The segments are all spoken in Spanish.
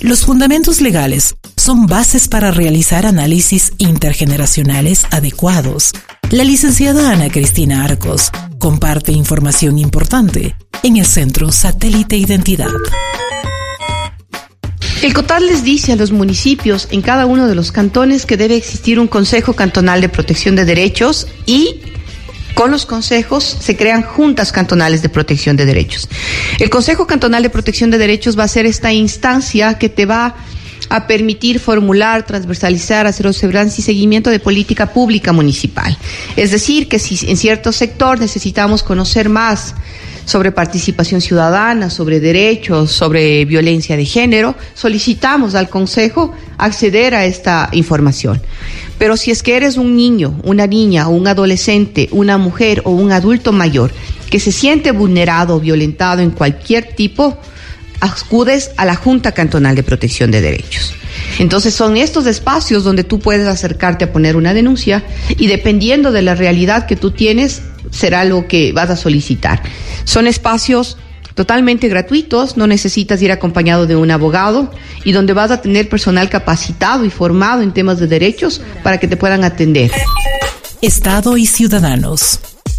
Los fundamentos legales son bases para realizar análisis intergeneracionales adecuados. La licenciada Ana Cristina Arcos comparte información importante en el Centro Satélite Identidad. El COTAD les dice a los municipios en cada uno de los cantones que debe existir un Consejo Cantonal de Protección de Derechos y con los consejos se crean juntas cantonales de protección de derechos. El Consejo Cantonal de Protección de Derechos va a ser esta instancia que te va a permitir formular, transversalizar, hacer observancia y seguimiento de política pública municipal. Es decir, que si en cierto sector necesitamos conocer más sobre participación ciudadana, sobre derechos, sobre violencia de género, solicitamos al Consejo acceder a esta información. Pero si es que eres un niño, una niña, un adolescente, una mujer o un adulto mayor que se siente vulnerado o violentado en cualquier tipo, acudes a la Junta Cantonal de Protección de Derechos. Entonces son estos espacios donde tú puedes acercarte a poner una denuncia y dependiendo de la realidad que tú tienes, será lo que vas a solicitar. Son espacios totalmente gratuitos, no necesitas ir acompañado de un abogado y donde vas a tener personal capacitado y formado en temas de derechos para que te puedan atender. Estado y ciudadanos.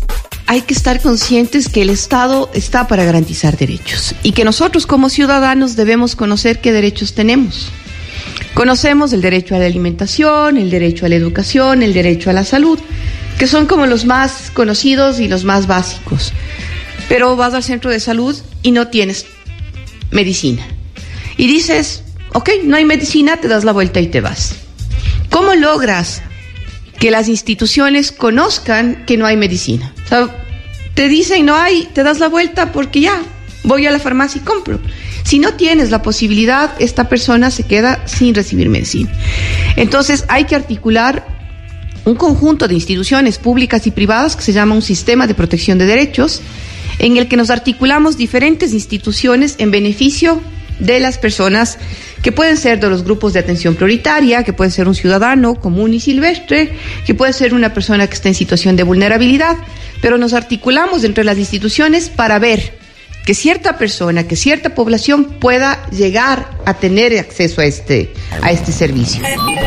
Hay que estar conscientes que el Estado está para garantizar derechos y que nosotros como ciudadanos debemos conocer qué derechos tenemos. Conocemos el derecho a la alimentación, el derecho a la educación, el derecho a la salud, que son como los más conocidos y los más básicos. Pero vas al centro de salud y no tienes medicina. Y dices, ok, no hay medicina, te das la vuelta y te vas. ¿Cómo logras que las instituciones conozcan que no hay medicina? O sea, te dicen no hay, te das la vuelta porque ya, voy a la farmacia y compro. Si no tienes la posibilidad, esta persona se queda sin recibir medicina. Entonces hay que articular un conjunto de instituciones públicas y privadas que se llama un sistema de protección de derechos, en el que nos articulamos diferentes instituciones en beneficio de las personas que pueden ser de los grupos de atención prioritaria, que puede ser un ciudadano común y silvestre, que puede ser una persona que está en situación de vulnerabilidad, pero nos articulamos entre las instituciones para ver que cierta persona, que cierta población pueda llegar a tener acceso a este servicio.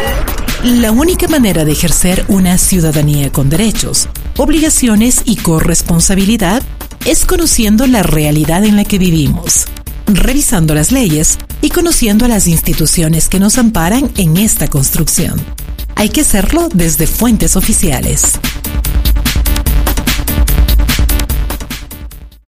La única manera de ejercer una ciudadanía con derechos, obligaciones y corresponsabilidad es conociendo la realidad en la que vivimos, revisando las leyes y conociendo a las instituciones que nos amparan en esta construcción. Hay que hacerlo desde fuentes oficiales.